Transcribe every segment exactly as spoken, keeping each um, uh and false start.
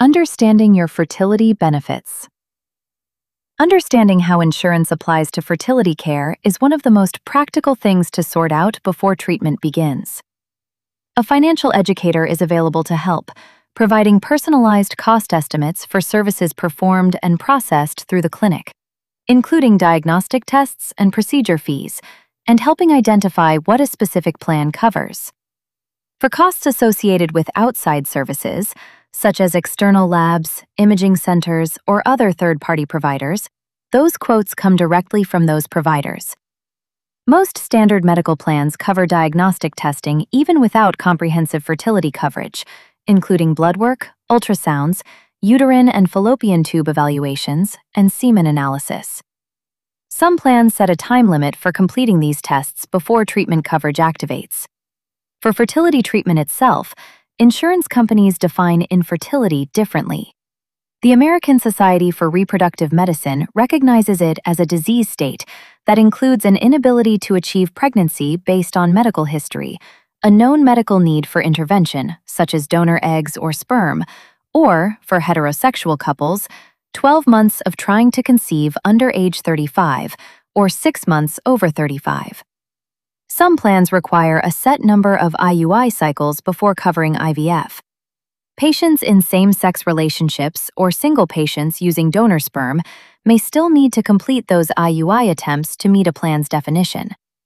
Understanding your fertility benefits. Understanding how insurance applies to fertility care is one of the most practical things to sort out before treatment begins. A financial educator is available to help, providing personalized cost estimates for services performed and processed through the clinic, including diagnostic tests and procedure fees, and helping identify what a specific plan covers. For costs associated with outside services, such as external labs, imaging centers, or other third-party providers, those quotes come directly from those providers. Most standard medical plans cover diagnostic testing even without comprehensive fertility coverage, including blood work, ultrasounds, uterine and fallopian tube evaluations, and semen analysis. Some plans set a time limit for completing these tests before treatment coverage activates. For fertility treatment itself, insurance companies define infertility differently. The American Society for Reproductive Medicine recognizes it as a disease state that includes an inability to achieve pregnancy based on medical history, a known medical need for intervention, such as donor eggs or sperm, or, for heterosexual couples, twelve months of trying to conceive under age thirty-five or six months over thirty-five. Some plans require a set number of I U I cycles before covering I V F. Patients in same-sex relationships or single patients using donor sperm may still need to complete those I U I attempts to meet a plan's definition.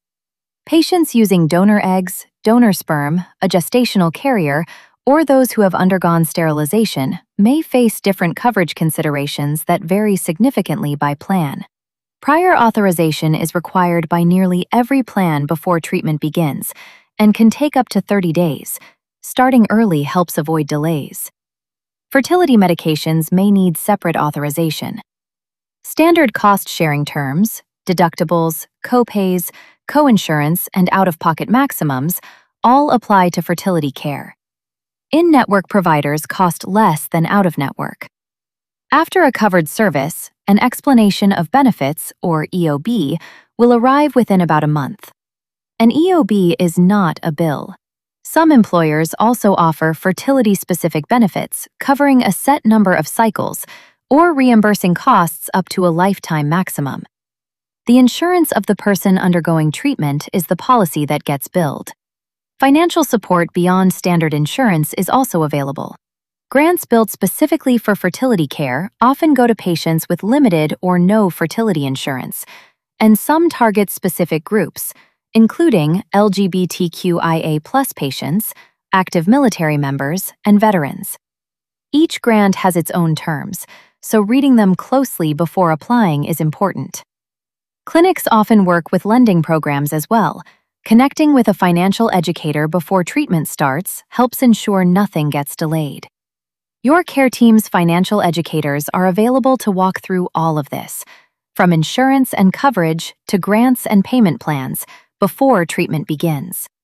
Patients using donor eggs, donor sperm, a gestational carrier, or those who have undergone sterilization may face different coverage considerations that vary significantly by plan. Prior authorization is required by nearly every plan before treatment begins and can take up to thirty days. Starting early helps avoid delays. Fertility medications may need separate authorization. Standard cost-sharing terms, deductibles, copays, coinsurance, and out-of-pocket maximums all apply to fertility care. In-network providers cost less than out-of-network. After a covered service, an explanation of benefits, or E O B, will arrive within about a month. An E O B is not a bill. Some employers also offer fertility-specific benefits covering a set number of cycles or reimbursing costs up to a lifetime maximum. The insurance of the person undergoing treatment is the policy that gets billed. Financial support beyond standard insurance is also available. Grants built specifically for fertility care often go to patients with limited or no fertility insurance, and some target specific groups, including L G B T Q I A plus patients, active military members, and veterans. Each grant has its own terms, so reading them closely before applying is important. Clinics often work with lending programs as well. Connecting with a financial educator before treatment starts helps ensure nothing gets delayed. Your care team's financial educators are available to walk through all of this, from insurance and coverage to grants and payment plans, before treatment begins.